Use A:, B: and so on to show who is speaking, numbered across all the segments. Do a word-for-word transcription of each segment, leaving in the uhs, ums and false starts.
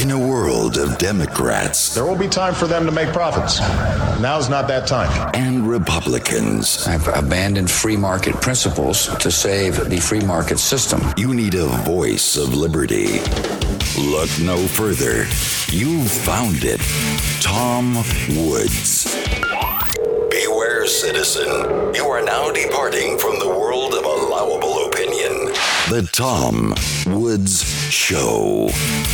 A: In a world of Democrats,
B: there will be time for them to make profits. Now's not that time.
A: And Republicans,
C: I've abandoned free market principles to save the free market system.
A: You need a voice of liberty. Look no further. You've found it. Tom Woods. Beware, citizen. You are now departing from the world of allowable opinion. The Tom Woods Show.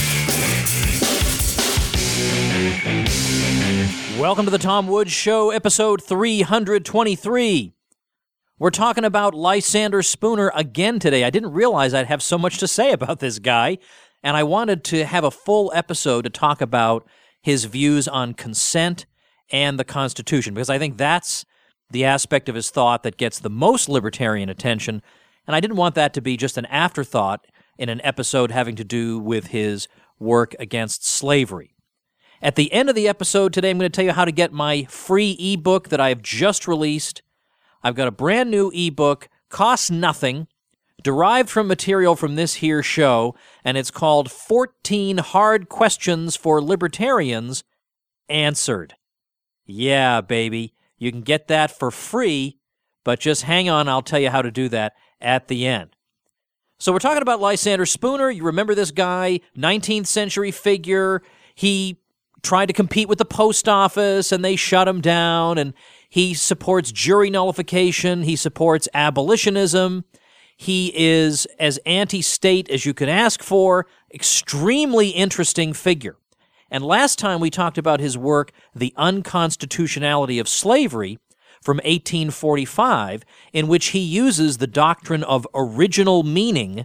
D: Welcome to the Tom Woods Show, episode three twenty-three. We're talking about Lysander Spooner again today. I didn't realize I'd have so much to say about this guy, and I wanted to have a full episode to talk about his views on consent and the Constitution, because I think that's the aspect of his thought that gets the most libertarian attention, and I didn't want that to be just an afterthought in an episode having to do with his work against slavery. At the end of the episode today, I'm going to tell you how to get my free ebook that I've just released. I've got a brand new ebook, costs nothing, derived from material from this here show, and it's called fourteen Hard Questions for Libertarians Answered. Yeah, baby, you can get that for free, but just hang on, I'll tell you how to do that at the end. So we're talking about Lysander Spooner. You remember this guy, nineteenth century figure. He tried to compete with the post office, and they shut him down, and he supports jury nullification. He supports abolitionism. He is as anti-state as you could ask for. Extremely interesting figure. And last time we talked about his work, The Unconstitutionality of Slavery, from eighteen forty-five, in which he uses the doctrine of original meaning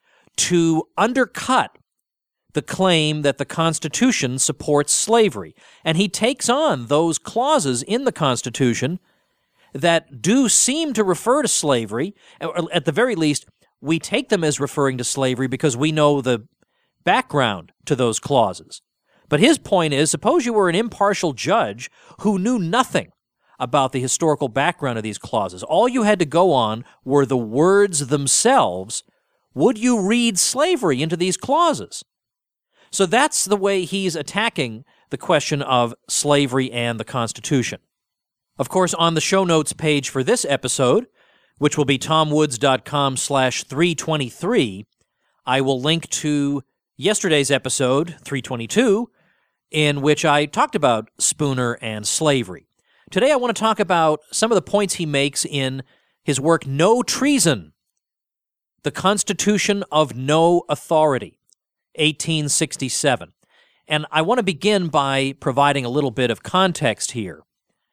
D: to undercut the claim that the Constitution supports slavery. And he takes on those clauses in the Constitution that do seem to refer to slavery. At the very least, we take them as referring to slavery because we know the background to those clauses. But his point is, suppose you were an impartial judge who knew nothing about the historical background of these clauses. All you had to go on were the words themselves. Would you read slavery into these clauses? So that's the way he's attacking the question of slavery and the Constitution. Of course, on the show notes page for this episode, which will be tomwoods.com slash 323, I will link to yesterday's episode, three twenty-two, in which I talked about Spooner and slavery. Today I want to talk about some of the points he makes in his work, No Treason, the Constitution of No Authority, eighteen sixty-seven. And I want to begin by providing a little bit of context here.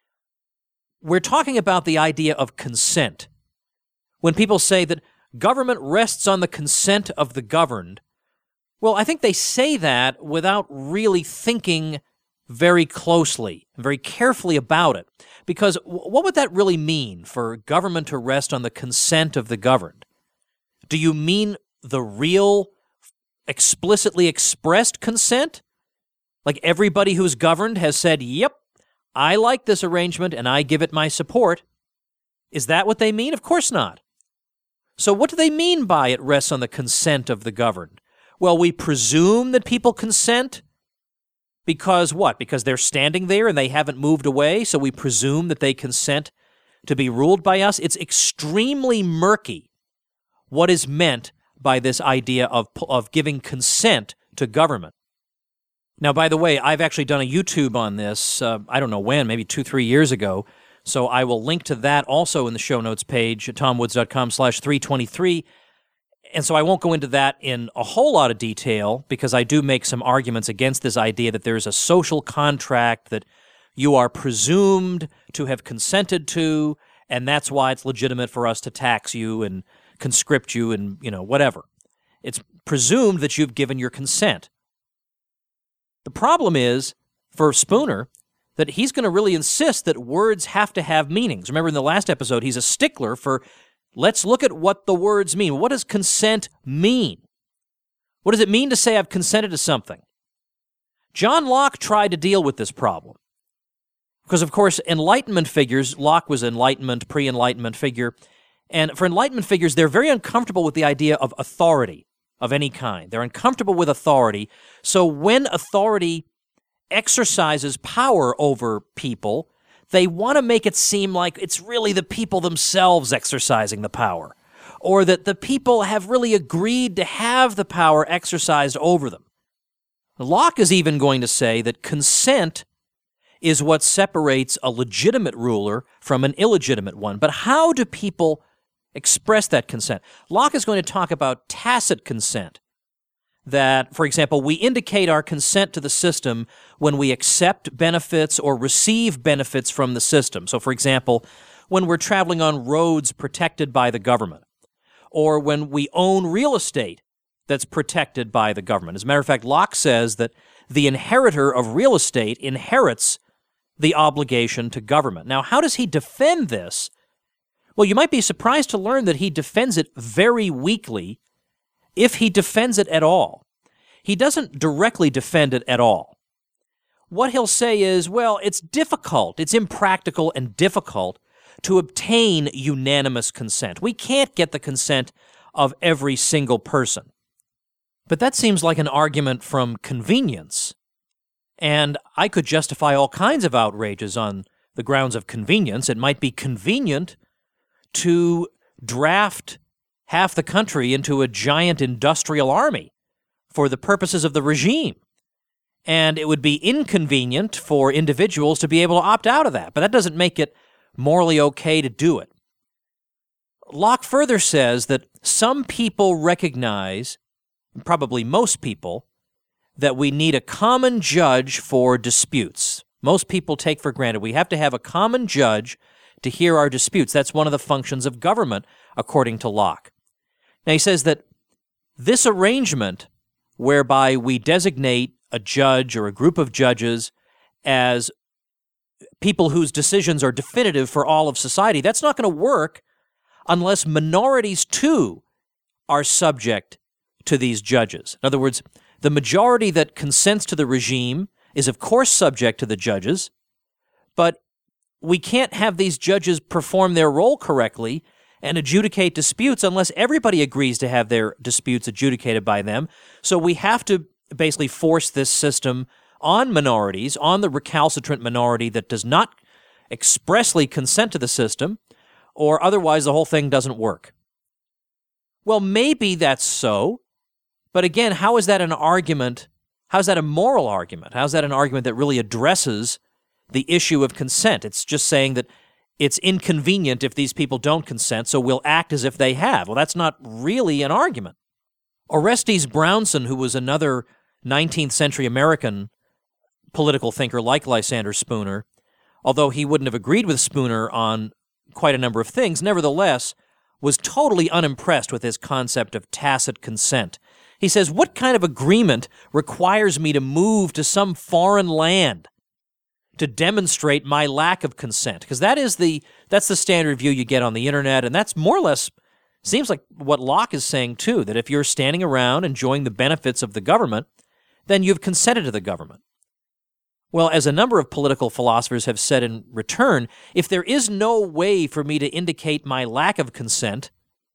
D: We're talking about the idea of consent. When people say that government rests on the consent of the governed, well, I think they say that without really thinking very closely, very carefully about it. Because what would that really mean for government to rest on the consent of the governed? Do you mean the real, explicitly expressed consent? Like everybody who's governed has said, yep, I like this arrangement and I give it my support. Is that what they mean? Of course not. So what do they mean by it rests on the consent of the governed? Well, we presume that people consent because what? Because they're standing there and they haven't moved away, so we presume that they consent to be ruled by us. It's extremely murky what is meant by this idea of, of giving consent to government. Now, by the way, I've actually done a YouTube on this, uh, I don't know when, maybe two, three years ago, so I will link to that also in the show notes page at tomwoods.com slash 323. And so I won't go into that in a whole lot of detail because I do make some arguments against this idea that there's a social contract that you are presumed to have consented to, and that's why it's legitimate for us to tax you and conscript you and, you know, whatever. It's presumed that you've given your consent. The problem is, for Spooner, that he's going to really insist that words have to have meanings. Remember in the last episode, he's a stickler for, let's look at what the words mean. What does consent mean? What does it mean to say I've consented to something? John Locke tried to deal with this problem. Because, of course, Enlightenment figures, Locke was Enlightenment, pre-Enlightenment figure, and for Enlightenment figures, they're very uncomfortable with the idea of authority. of any kind. They're uncomfortable with authority. So when authority exercises power over people, they want to make it seem like it's really the people themselves exercising the power, or that the people have really agreed to have the power exercised over them. Locke is even going to say that consent is what separates a legitimate ruler from an illegitimate one. But how do people express that consent? Locke is going to talk about tacit consent. That, for example, we indicate our consent to the system when we accept benefits or receive benefits from the system. So, for example, when we're traveling on roads protected by the government, or when we own real estate that's protected by the government. As a matter of fact, Locke says that the inheritor of real estate inherits the obligation to government. Now, how does he defend this? Well, you might be surprised to learn that he defends it very weakly, if he defends it at all. He doesn't directly defend it at all. What he'll say is, well, it's difficult, it's impractical and difficult to obtain unanimous consent. We can't get the consent of every single person. But that seems like an argument from convenience. And I could justify all kinds of outrages on the grounds of convenience. It might be convenient to draft half the country into a giant industrial army for the purposes of the regime. And it would be inconvenient for individuals to be able to opt out of that. But that doesn't make it morally okay to do it. Locke further says that some people recognize, probably most people, that we need a common judge for disputes. Most people take for granted we have to have a common judge to hear our disputes. That's one of the functions of government, according to Locke. Now, he says that this arrangement, whereby we designate a judge or a group of judges as people whose decisions are definitive for all of society, that's not going to work unless minorities, too, are subject to these judges. In other words, the majority that consents to the regime is, of course, subject to the judges, but we can't have these judges perform their role correctly and adjudicate disputes unless everybody agrees to have their disputes adjudicated by them. So we have to basically force this system on minorities, on the recalcitrant minority that does not expressly consent to the system, or otherwise the whole thing doesn't work. Well, maybe that's so, but again, how is that an argument? How is that a moral argument? How is that an argument that really addresses the issue of consent? It's just saying that it's inconvenient if these people don't consent, so we'll act as if they have. Well, that's not really an argument. Orestes Brownson, who was another nineteenth century American political thinker like Lysander Spooner, although he wouldn't have agreed with Spooner on quite a number of things, nevertheless was totally unimpressed with his concept of tacit consent. He says, what kind of agreement requires me to move to some foreign land to demonstrate my lack of consent? Because that is the that's the standard view you get on the internet, and that's more or less seems like what Locke is saying too, that if you're standing around enjoying the benefits of the government, then you've consented to the government. Well, as a number of political philosophers have said in return, if there is no way for me to indicate my lack of consent,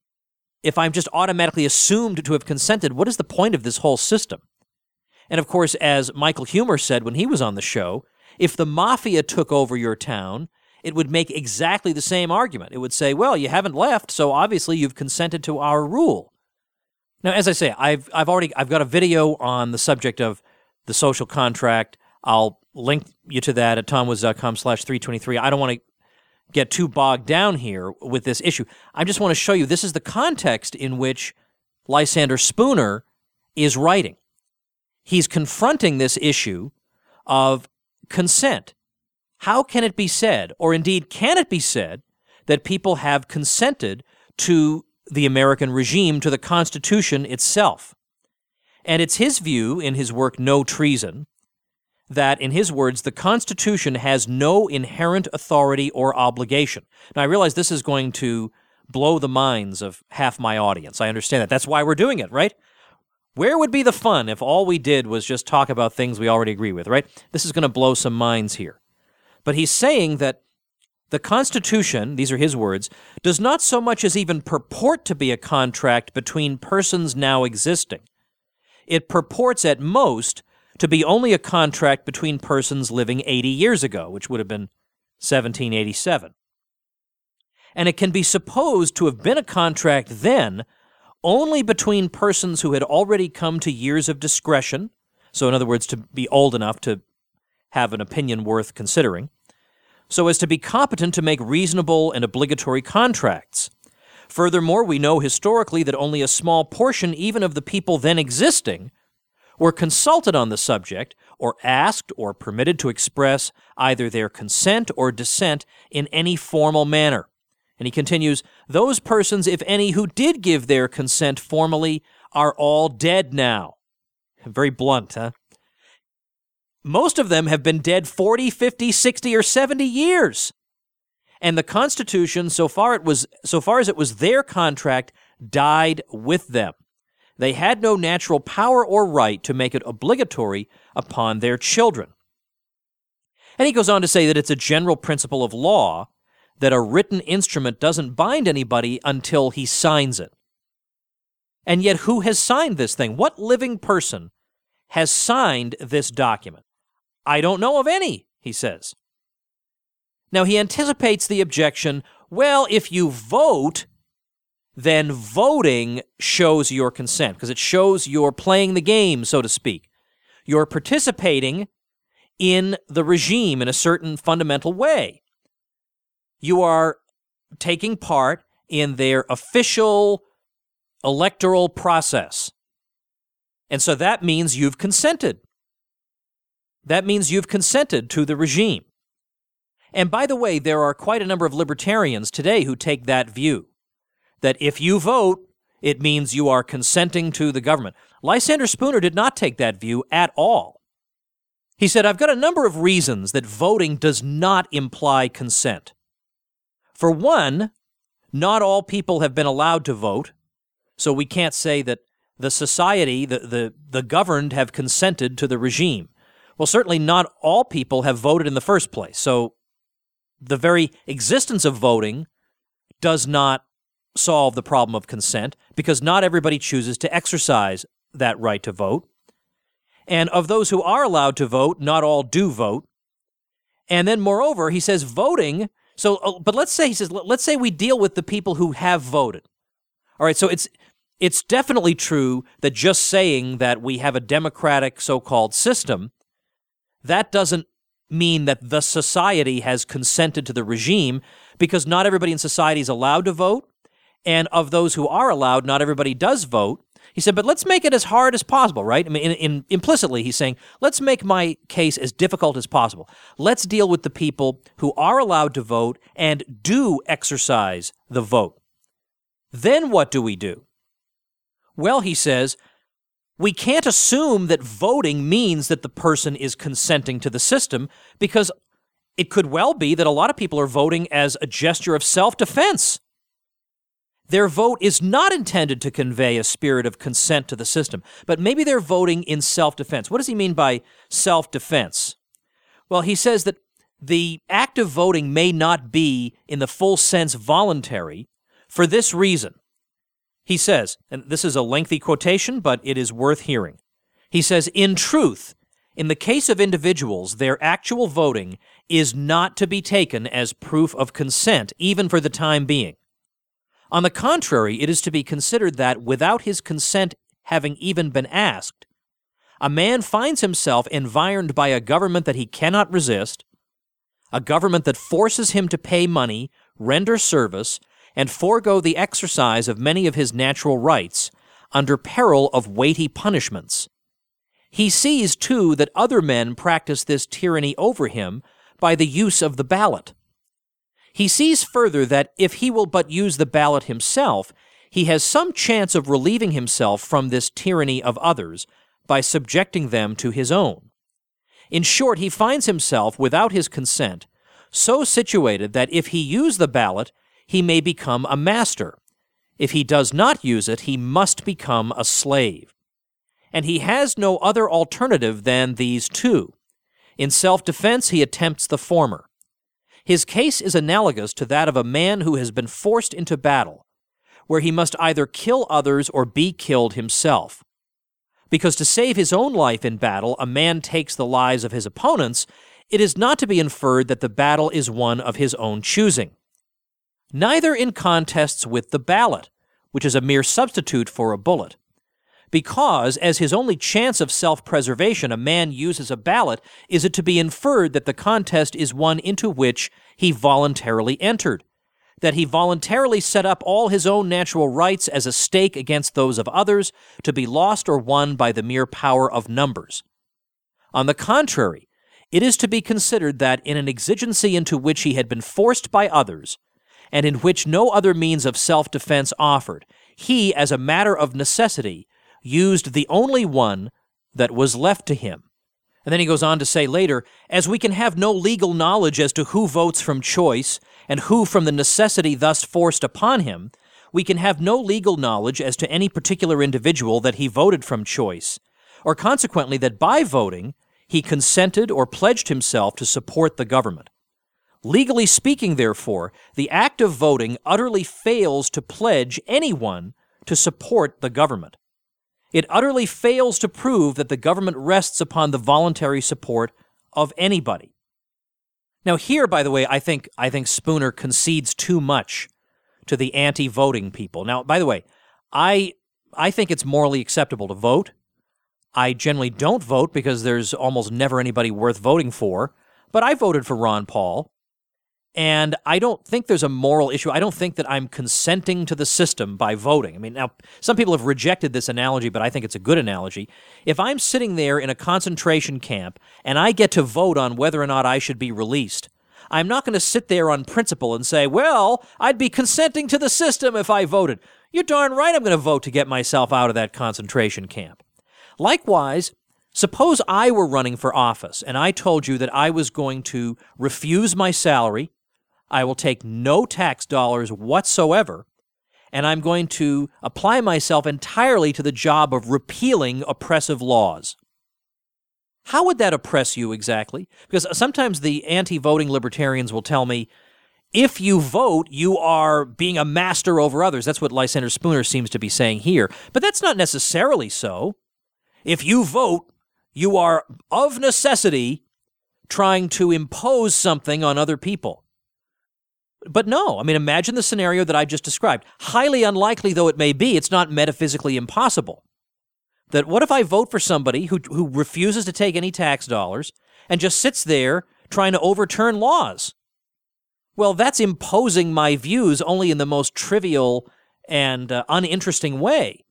D: if I'm just automatically assumed to have consented, what is the point of this whole system? And of course, as Michael Huemer said when he was on the show, if the mafia took over your town, it would make exactly the same argument. It would say, well, you haven't left, so obviously you've consented to our rule. Now, as I say, I've I've already I've got a video on the subject of the social contract. I'll link you to that at tomwoods.com slash 323. I don't want to get too bogged down here with this issue. I just want to show you this is the context in which Lysander Spooner is writing. He's confronting this issue of consent. How can it be said, or indeed can it be said, that people have consented to the American regime, to the Constitution itself? And it's his view in his work No Treason that, in his words, the Constitution has no inherent authority or obligation. Now, I realize this is going to blow the minds of half my audience. I understand that. That's why we're doing it, right? Where would be the fun if all we did was just talk about things we already agree with, right? This is going to blow some minds here. But he's saying that the Constitution, these are his words, does not so much as even purport to be a contract between persons now existing. It purports at most to be only a contract between persons living eighty years ago, which would have been seventeen eighty-seven. And it can be supposed to have been a contract then only between persons who had already come to years of discretion, so in other words, to be old enough to have an opinion worth considering, so as to be competent to make reasonable and obligatory contracts. Furthermore, we know historically that only a small portion even of the people then existing were consulted on the subject or asked or permitted to express either their consent or dissent in any formal manner. And he continues, those persons, if any, who did give their consent formally are all dead now. Very blunt, huh? Most of them have been dead forty, fifty, sixty, or seventy years. And the Constitution, so far it was, so far as it was their contract, died with them. They had no natural power or right to make it obligatory upon their children. And he goes on to say that it's a general principle of law that a written instrument doesn't bind anybody until he signs it. And yet, who has signed this thing? What living person has signed this document? I don't know of any, he says. Now, he anticipates the objection, well, if you vote, then voting shows your consent, because it shows you're playing the game, so to speak. You're participating in the regime in a certain fundamental way. You are taking part in their official electoral process. And so that means you've consented. That means you've consented to the regime. And by the way, there are quite a number of libertarians today who take that view, that if you vote, it means you are consenting to the government. Lysander Spooner did not take that view at all. He said, I've got a number of reasons that voting does not imply consent. For one, not all people have been allowed to vote, so we can't say that the society, the, the, the governed, have consented to the regime. Well, certainly not all people have voted in the first place, so the very existence of voting does not solve the problem of consent, because not everybody chooses to exercise that right to vote. And of those who are allowed to vote, not all do vote. And then, moreover, he says voting... So, but let's say, he says, let's say we deal with the people who have voted. All right, so it's it's definitely true that just saying that we have a democratic so-called system, that doesn't mean that the society has consented to the regime, because not everybody in society is allowed to vote, and of those who are allowed, not everybody does vote. He said, but let's make it as hard as possible, right? I mean, in, in, implicitly, he's saying, let's make my case as difficult as possible. Let's deal with the people who are allowed to vote and do exercise the vote. Then what do we do? Well, he says, we can't assume that voting means that the person is consenting to the system, because it could well be that a lot of people are voting as a gesture of self-defense. Their vote is not intended to convey a spirit of consent to the system, but maybe they're voting in self-defense. What does he mean by self-defense? Well, he says that the act of voting may not be, in the full sense, voluntary for this reason. He says, and this is a lengthy quotation, but it is worth hearing. He says, in truth, in the case of individuals, their actual voting is not to be taken as proof of consent, even for the time being. On the contrary, it is to be considered that, without his consent having even been asked, a man finds himself environed by a government that he cannot resist, a government that forces him to pay money, render service, and forego the exercise of many of his natural rights, under peril of weighty punishments. He sees, too, that other men practice this tyranny over him by the use of the ballot. He sees further that if he will but use the ballot himself, he has some chance of relieving himself from this tyranny of others by subjecting them to his own. In short, he finds himself, without his consent, so situated that if he use the ballot, he may become a master. If he does not use it, he must become a slave. And he has no other alternative than these two. In self-defense, he attempts the former. His case is analogous to that of a man who has been forced into battle, where he must either kill others or be killed himself. Because to save his own life in battle, a man takes the lives of his opponents, it is not to be inferred that the battle is one of his own choosing. Neither in contests with the ballot, which is a mere substitute for a bullet. Because, as his only chance of self-preservation, a man uses a ballot, is it to be inferred that the contest is one into which he voluntarily entered, that he voluntarily set up all his own natural rights as a stake against those of others, to be lost or won by the mere power of numbers. On the contrary, it is to be considered that in an exigency into which he had been forced by others, and in which no other means of self-defense offered, he, as a matter of necessity, used the only one that was left to him. And then he goes on to say later, as we can have no legal knowledge as to who votes from choice and who from the necessity thus forced upon him, we can have no legal knowledge as to any particular individual that he voted from choice, or consequently that by voting he consented or pledged himself to support the government. Legally speaking, therefore, the act of voting utterly fails to pledge anyone to support the government. It utterly fails to prove that the government rests upon the voluntary support of anybody. Now here, by the way, I think I think Spooner concedes too much to the anti-voting people. Now, by the way, I I think it's morally acceptable to vote. I generally don't vote because there's almost never anybody worth voting for, but I voted for Ron Paul. And I don't think there's a moral issue. I don't think that I'm consenting to the system by voting. I mean, now, some people have rejected this analogy, but I think it's a good analogy. If I'm sitting there in a concentration camp and I get to vote on whether or not I should be released, I'm not going to sit there on principle and say, well, I'd be consenting to the system if I voted. You're darn right I'm going to vote to get myself out of that concentration camp. Likewise, suppose I were running for office and I told you that I was going to refuse my salary, I will take no tax dollars whatsoever, and I'm going to apply myself entirely to the job of repealing oppressive laws. How would that oppress you exactly? Because sometimes the anti-voting libertarians will tell me, if you vote, you are being a master over others. That's what Lysander Spooner seems to be saying here. But that's not necessarily so. If you vote, you are of necessity trying to impose something on other people. But no, I mean, imagine the scenario that I just described. Highly unlikely though it may be, it's not metaphysically impossible. That what if I vote for somebody who who refuses to take any tax dollars and just sits there trying to overturn laws? Well, that's imposing my views only in the most trivial and uh, uninteresting way.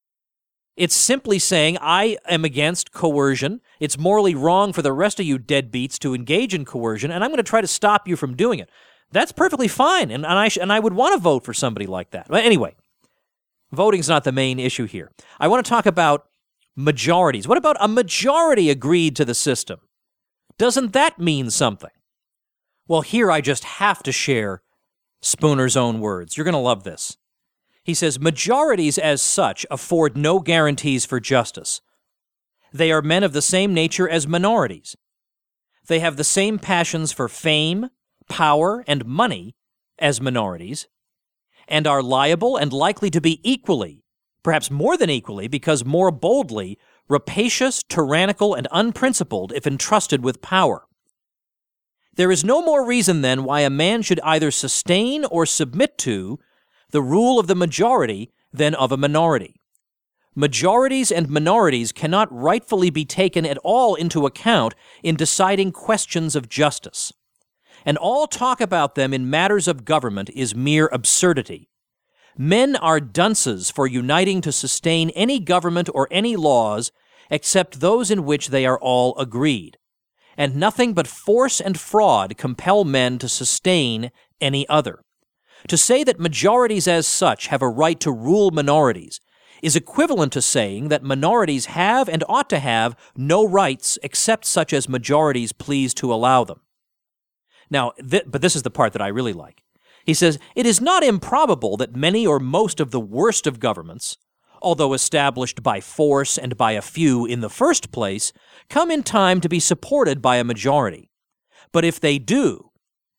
D: It's simply saying I am against coercion. It's morally wrong for the rest of you deadbeats to engage in coercion, and I'm going to try to stop you from doing it. That's perfectly fine, and, and, I sh- and I would want to vote for somebody like that. But anyway, voting's not the main issue here. I want to talk about majorities. What about a majority agreed to the system? Doesn't that mean something? Well, here I just have to share Spooner's own words. You're going to love this. He says, majorities as such afford no guarantees for justice. They are men of the same nature as minorities. They have the same passions for fame, power, and money as minorities, and are liable and likely to be equally, perhaps more than equally, because more boldly, rapacious, tyrannical, and unprincipled if entrusted with power. There is no more reason, then, why a man should either sustain or submit to the rule of the majority than of a minority. Majorities and minorities cannot rightfully be taken at all into account in deciding questions of justice. And all talk about them in matters of government is mere absurdity. Men are dunces for uniting to sustain any government or any laws except those in which they are all agreed. And nothing but force and fraud compel men to sustain any other. To say that majorities as such have a right to rule minorities is equivalent to saying that minorities have and ought to have no rights except such as majorities please to allow them. Now, th- but this is the part that I really like. He says, it is not improbable that many or most of the worst of governments, although established by force and by a few in the first place, come in time to be supported by a majority. But if they do,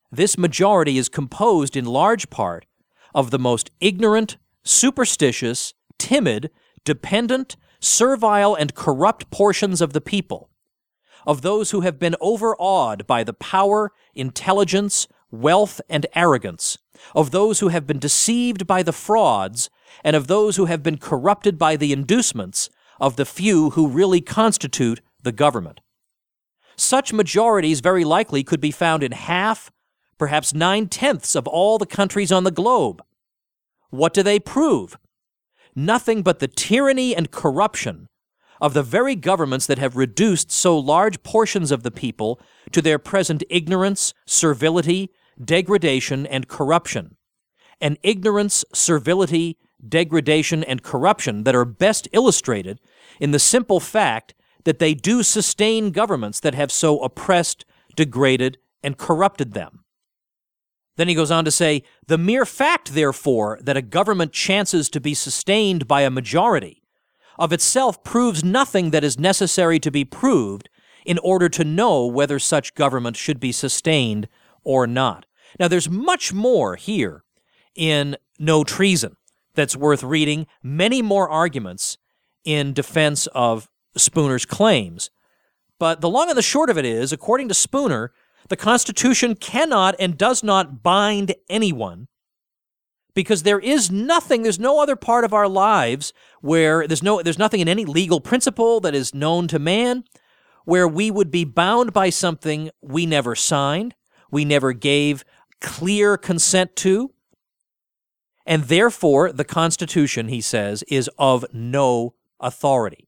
D: This majority is composed in large part of the most ignorant, superstitious, timid, dependent, servile, and corrupt portions of the people, of those who have been overawed by the power, intelligence, wealth, and arrogance, of those who have been deceived by the frauds, and of those who have been corrupted by the inducements of the few who really constitute the government. Such majorities very likely could be found in half, perhaps nine-tenths of all the countries on the globe. What do they prove? Nothing but the tyranny and corruption of the very governments that have reduced so large portions of the people to their present ignorance, servility, degradation, and corruption. An ignorance, servility, degradation, and corruption that are best illustrated in the simple fact that they do sustain governments that have so oppressed, degraded, and corrupted them. Then he goes on to say, the mere fact, therefore, that a government chances to be sustained by a majority of itself proves nothing that is necessary to be proved in order to know whether such government should be sustained or not. Now, there's much more here in No Treason that's worth reading, many more arguments in defense of Spooner's claims. But the long and the short of it is, according to Spooner, the Constitution cannot and does not bind anyone because there is nothing, there's no other part of our lives where there's no, there's nothing in any legal principle that is known to man where we would be bound by something we never signed, we never gave clear consent to, and therefore the Constitution, he says, is of no authority.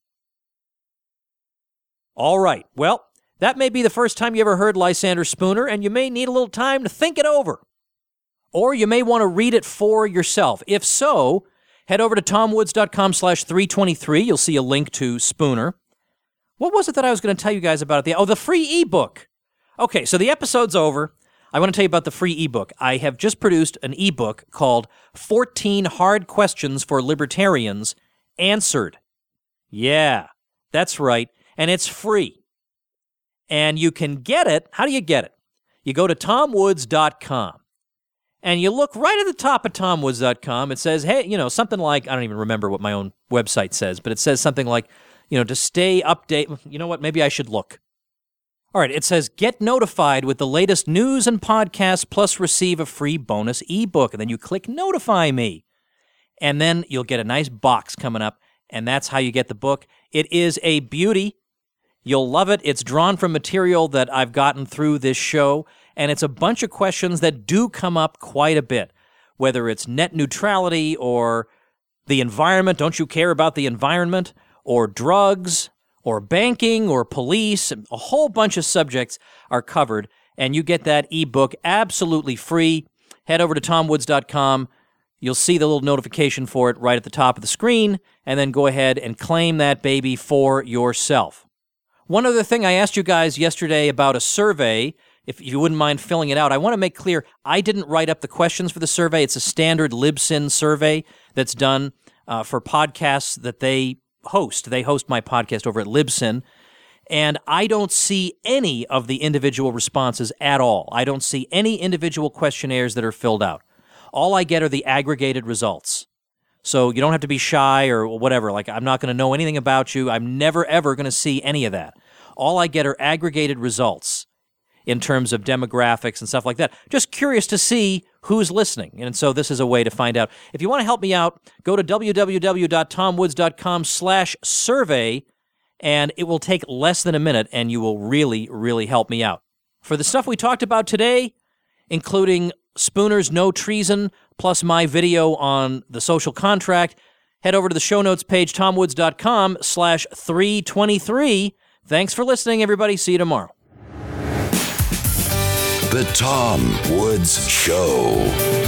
D: All right, well, that may be the first time you ever heard Lysander Spooner, and you may need a little time to think it over. Or you may want to read it for yourself. If so, head over to tomwoods.com slash 323. You'll see a link to Spooner. What was it that I was going to tell you guys about? The Oh, the free ebook. Okay, so the episode's over. I want to tell you about the free ebook. I have just produced an ebook called fourteen Hard Questions for Libertarians Answered. Yeah, that's right. And it's free. And you can get it. How do you get it? You go to tom woods dot com. And you look right at the top of tom woods dot com. It says, hey, you know, something like, I don't even remember what my own website says, but it says something like, you know, to stay updated. You know what? Maybe I should look. All right, it says, get notified with the latest news and podcasts, plus receive a free bonus ebook. And then you click notify me. And then you'll get a nice box coming up. And that's how you get the book. It is a beauty. You'll love it. It's drawn from material that I've gotten through this show, and it's a bunch of questions that do come up quite a bit, whether it's net neutrality or the environment. Don't you care about the environment? Or drugs, or banking, or police. A whole bunch of subjects are covered, and you get that ebook absolutely free. Head over to tom woods dot com. You'll see the little notification for it right at the top of the screen, and then go ahead and claim that baby for yourself. One other thing, I asked you guys yesterday about a survey, if you wouldn't mind filling it out. I want to make clear, I didn't write up the questions for the survey. It's a standard Libsyn survey that's done uh, for podcasts that they host. They host my podcast over at Libsyn, and I don't see any of the individual responses at all. I don't see any individual questionnaires that are filled out. All I get are the aggregated results. So you don't have to be shy or whatever. Like, I'm not going to know anything about you. I'm never, ever going to see any of that. All I get are aggregated results in terms of demographics and stuff like that. Just curious to see who's listening. And so this is a way to find out. If you want to help me out, go to w w w dot tom woods dot com slash survey, and it will take less than a minute, and you will really, really help me out. For the stuff we talked about today, including Spooner's No Treason, plus my video on the social contract, head over to the show notes page, tom woods dot com slash three twenty-three. Thanks for listening, everybody. See you tomorrow.
A: The Tom Woods Show.